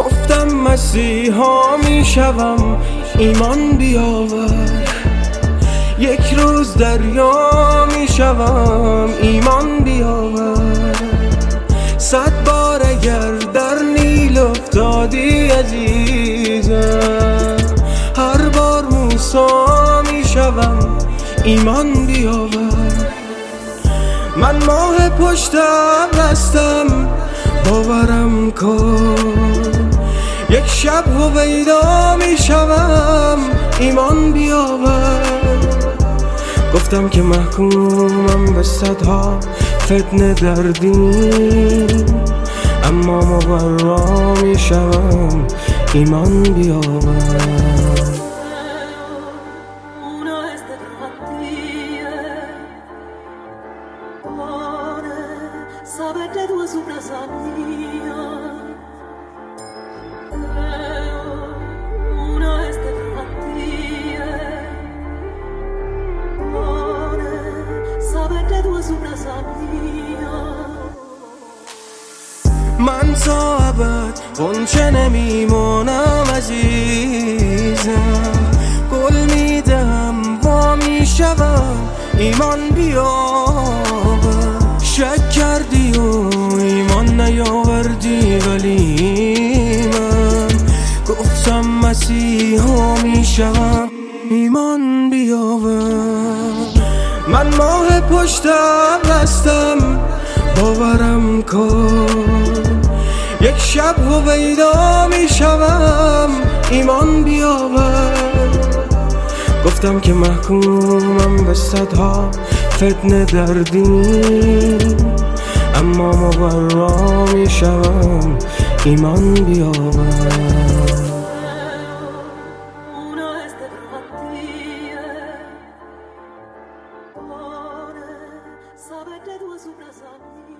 گفتم مسیحا میشوم ایمان بیاور، یک روز دریا میشوم ایمان بیاور. 100 بار اگر در نیل افتادی عزیزم، هر بار موسی میشوم ایمان بیاور. من ماه پشت ابر هستم باورم کن، یک شب هویدا میشوم ایمان بیاور. گفتم که محکومم به 100ها فتنه در دین، اما مبرا میشوم ایمان بیاور. Sabete due su casa mia, una este mattia, sabete due su casa mia. من تا ابد غنچه نمیمونم عزیزم، گل میدم وا میشوم ایمان بیاور. شک کردی و ایمان نیاوردی، ولی من گفتم مسیحا میشوم ایمان بیاور. من ماه پشت ابر هستم باورم کن، یک شب هویدا میشوم ایمان بیاور. گفتم که محکومم به 100ها فتنه در دین، اما مبرا میشوم ایمان بیاور. Sabete due su casa mia.